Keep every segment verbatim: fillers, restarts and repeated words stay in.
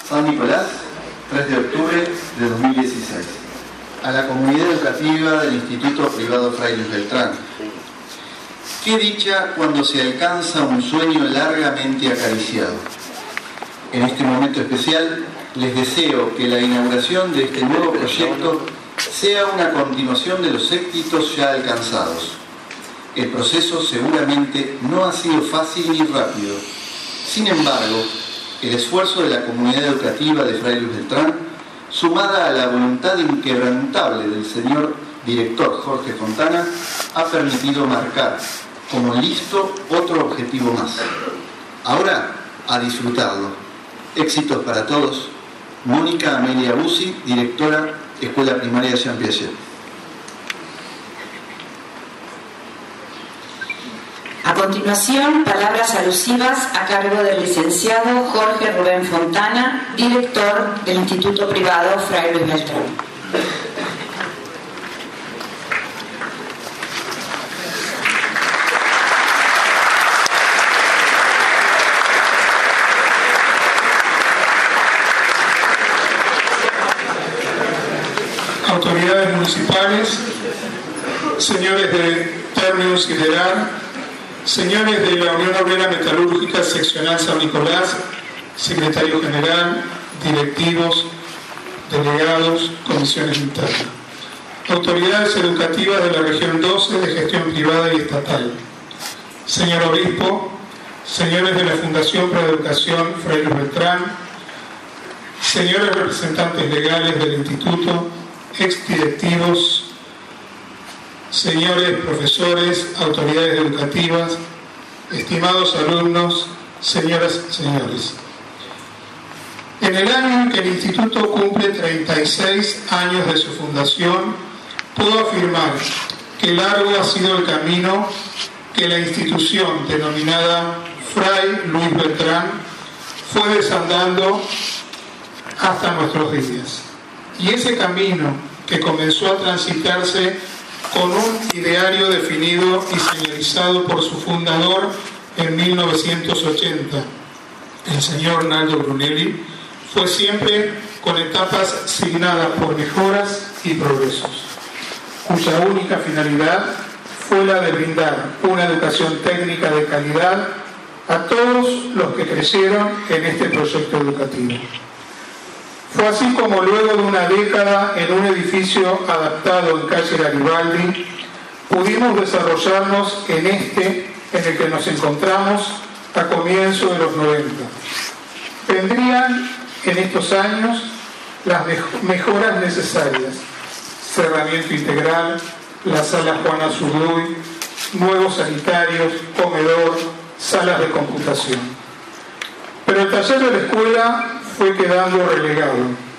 San Nicolás, tres de octubre de dos mil dieciséis. A la comunidad educativa del Instituto Privado Fray Luis Beltrán. Qué dicha cuando se alcanza un sueño largamente acariciado. En este momento especial, les deseo que la inauguración de este nuevo proyecto sea una continuación de los éxitos ya alcanzados. El proceso seguramente no ha sido fácil ni rápido. Sin embargo, el esfuerzo de la comunidad educativa de Fray Luis Beltrán, sumada a la voluntad inquebrantable del señor director Jorge Fontana, ha permitido marcar como listo otro objetivo más. Ahora, a disfrutarlo. Éxitos para todos. Mónica Amelia Bussi, directora, Escuela Primaria Jean Piaget. A continuación, palabras alusivas a cargo del licenciado Jorge Rubén Fontana, director del Instituto Privado Fray Luis Beltrán. Autoridades municipales, señores de Ternius y de Ar, señores de la Unión Obrera Metalúrgica Seccional San Nicolás, secretario general, directivos, delegados, comisiones internas, autoridades educativas de la región doce de gestión privada y estatal, señor obispo, señores de la Fundación para Educación Fray Luis Beltrán, señores representantes legales del instituto, exdirectivos, señores profesores, autoridades educativas, estimados alumnos, señoras y señores. En el año en que el instituto cumple treinta y seis años de su fundación, puedo afirmar que largo ha sido el camino que la institución denominada Fray Luis Beltrán fue desandando hasta nuestros días. Y ese camino que comenzó a transitarse con un ideario definido y señalizado por su fundador en mil novecientos ochenta, el señor Naldo Brunelli, fue siempre con etapas signadas por mejoras y progresos, cuya única finalidad fue la de brindar una educación técnica de calidad a todos los que crecieron en este proyecto educativo. Fue así como luego de una década en un edificio adaptado en calle Garibaldi, pudimos desarrollarnos en este en el que nos encontramos a comienzos de los noventa. Vendrían en estos años las mejoras necesarias: cerramiento integral, la sala Juana Zurduy, nuevos sanitarios, comedor, salas de computación. Pero el taller de la escuela fue quedando relegado.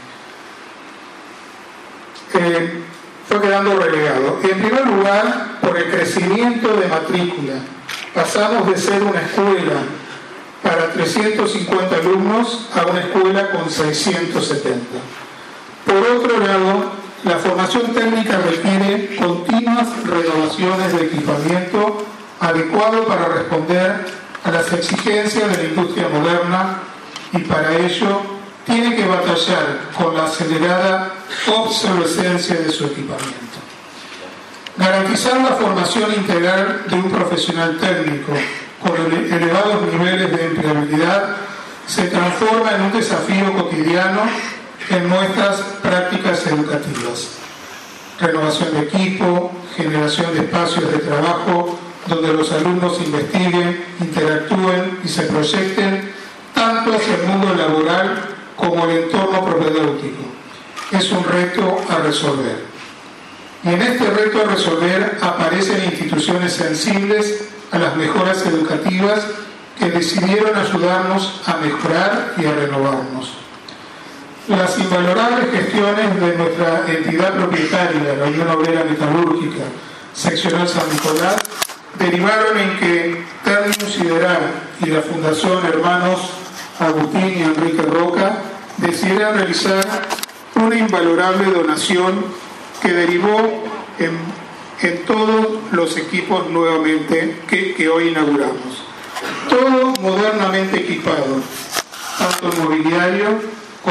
Eh, fue quedando relegado. En primer lugar, por el crecimiento de matrícula. Pasamos de ser una escuela para trescientos cincuenta alumnos a una escuela con seiscientos setenta. Por otro lado, la formación técnica requiere continuas renovaciones de equipamiento adecuado para responder a las exigencias de la industria moderna, y para ello tiene que batallar con la acelerada obsolescencia de su equipamiento. Garantizar la formación integral de un profesional técnico con elevados niveles de empleabilidad se transforma en un desafío cotidiano en nuestras prácticas educativas. Renovación de equipo, generación de espacios de trabajo donde los alumnos investiguen, interactúen y se proyecten tanto hacia el mundo laboral como el entorno propedéutico. Es un reto a resolver. Y en este reto a resolver aparecen instituciones sensibles a las mejoras educativas que decidieron ayudarnos a mejorar y a renovarnos. Las invalorables gestiones de nuestra entidad propietaria, la Unión Obrera Metalúrgica Seccional San Nicolás, derivaron en que Ternius y Derar y la Fundación Hermanos Agustín y Enrique Roca decidieron realizar una invalorable donación que derivó en, en todos los equipos nuevamente que, que hoy inauguramos. Todo modernamente equipado, tanto en mobiliario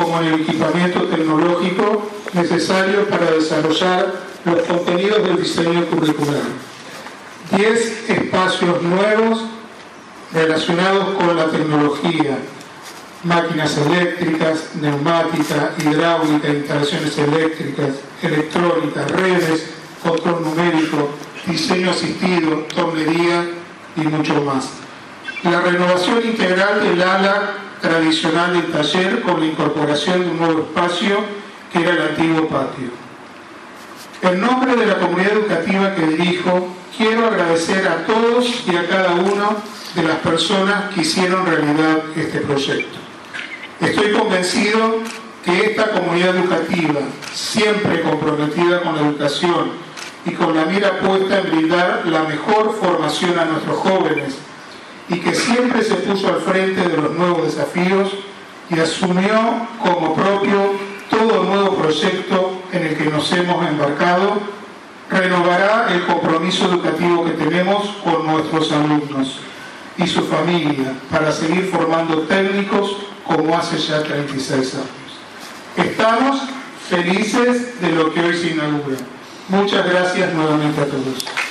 como en el equipamiento tecnológico necesario para desarrollar los contenidos del diseño curricular. diez espacios nuevos relacionados con la tecnología, máquinas eléctricas, neumática, hidráulica, instalaciones eléctricas, electrónica, redes, control numérico, diseño asistido, tornería y mucho más. La renovación integral del ala tradicional del taller con la incorporación de un nuevo espacio que era el antiguo patio. En nombre de la comunidad educativa que dirijo, quiero agradecer a todos y a cada uno de las personas que hicieron realidad este proyecto. Estoy convencido que esta comunidad educativa, siempre comprometida con la educación y con la mira puesta en brindar la mejor formación a nuestros jóvenes, y que siempre se puso al frente de los nuevos desafíos y asumió como propio todo nuevo proyecto en el que nos hemos embarcado, renovará el compromiso educativo que tenemos con nuestros alumnos y su familia para seguir formando técnicos como hace ya treinta y seis años. Estamos felices de lo que hoy se inaugura. Muchas gracias nuevamente a todos.